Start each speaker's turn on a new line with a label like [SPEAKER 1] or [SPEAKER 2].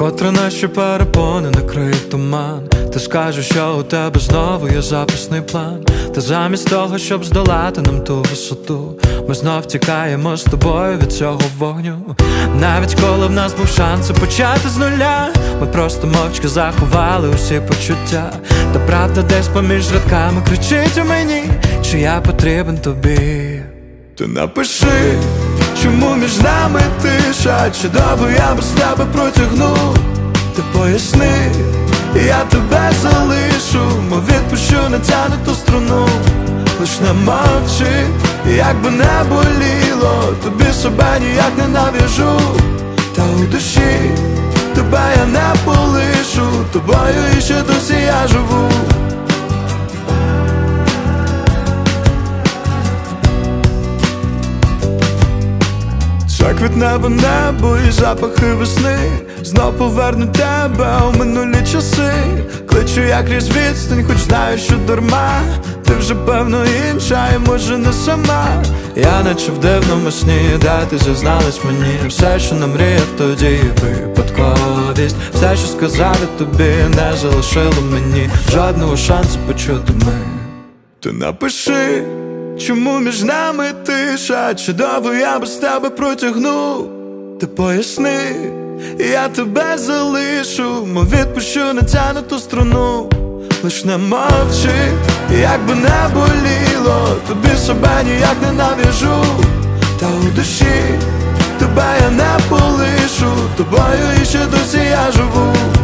[SPEAKER 1] Вкотре наші перепони накриє туман. Ти скажеш, що у тебе знову є запасний план. Та замість того, щоб здолати нам ту висоту, ми знов тікаємо з тобою від цього вогню. Навіть коли в нас був шанс почати з нуля, ми просто мовчки заховали усі почуття. Та правда десь поміж рядками кричить у мені, чи я потрібен тобі. Ти напиши, чому між нами тиша, чи довго я без тебе протягну. Ти поясни, я тебе залишу, мов відпущу натягнуту струну. Лиш не мовчи, як би не боліло, тобі себе ніяк не нав'яжу. Та у душі тебе я не полишу, тобою іще досі я живу. Це квітневе небо і запахи весни знов повернуть тебе у минулі часи. Кличу я крізь відстань, хоч знаю, що дарма. Ти вже певно інша і може не сама. Я наче в дивному сні, де ти зізналась мені. Все, що намріяв тоді, випадковість. Все, що сказали тобі, не залишило мені жодного шансу почути ми. Ти напиши, чому між нами тиша, чи довго я без тебе протягну. Ти поясни, я тебе залишу, мов відпущу натягнуту струну. Лиш не мовчи, як би не боліло, тобі себе ніяк не нав'яжу. Та у душі тебе я не полишу, тобою іще досі я живу.